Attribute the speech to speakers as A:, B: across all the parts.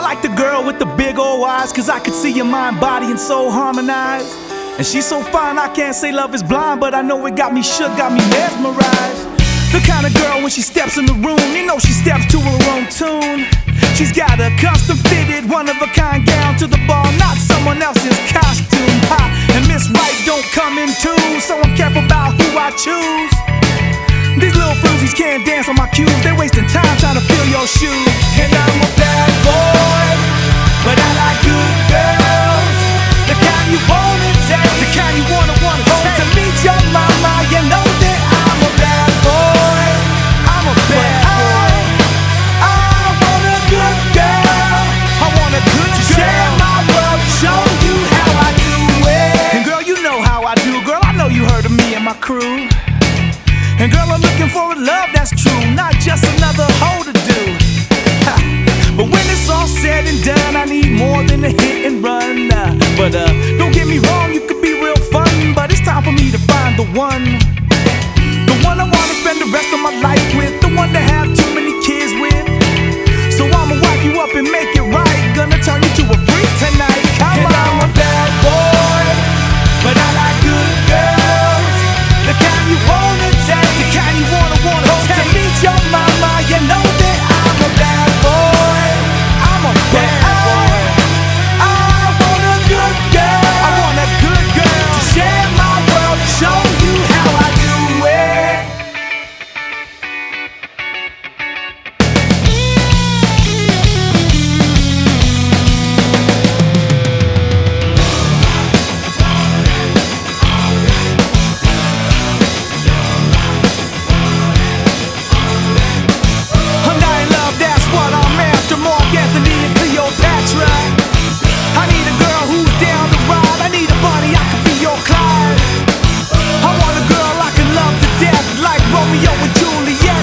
A: like the girl with the big old eyes, cause I could see your mind, body, and soul harmonized. And she's so fine, I can't say love is blind, but I know it got me shook, got me mesmerized. The kind of girl when she steps in the room, you know she steps to her own tune. She's got a custom fitted, one-of-a-kind gown to the ball, not someone else's costume. Ha! And Miss Right don't come in twos, so I'm careful about who I choose. These little floozies can't dance on my cues, they wasting time trying to fill your shoes. And I'm a bad boy, but I like good girls, the kind you wanna take, the kind you wanna take. To meet your mama, you know that I'm a bad boy. I'm a bad boy. I want a good girl. I want a good girl. Share my world, show you how I do it. And girl, you know how I do. Girl, I know you heard of me and my crew. And girl, I'm looking for a love that's true, not just another hoe to do. Ha. But when it's all said and done, I need more than a hit and run. But don't get me wrong, you could be real fun, but it's time for me to find the one. The one I wanna spend the rest of my life with, the one to have too many kids with. So I'ma wipe you up and make it right, gonna turn you to a freak tonight. Come on. I'm a bad boy, but I like good girls, the kind you wanna take, the kind you wanna take. To meet your mama, you know that I'm a bad boy. I'm a bad boy. I want a good girl. I want a good girl to share my world, show you how I do it. Undying love, that's what I'm after. Mark Anthony and Cleopatra. I need a girl who's down to ride. I need a bunny, I could be your Clyde. I want a girl I can love to death, like Romeo and Juliet.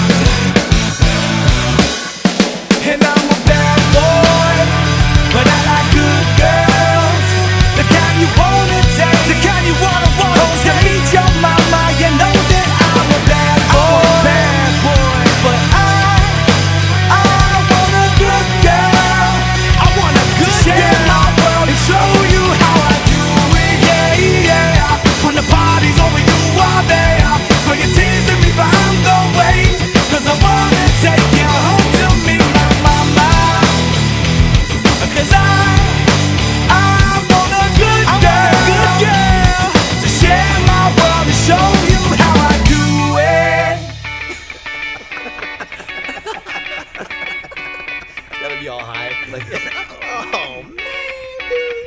A: And I'm a bad boy, but I like good girls, the kind you wanna take, the kind you wanna take. To meet your mama, you know that I'm a bad boy. I'm a bad boy, but I want a good girl. I want a good girl. Share my world and show you how I do it. Yeah, yeah. When the party's over, you are there. Throw your tears at me, but I'm gon' wait, 'cause I wanna take you home to me, my mama. 'Cause I want a good girl to share my world and show you how I do it.
B: Gotta be all high. Like, oh man, dude.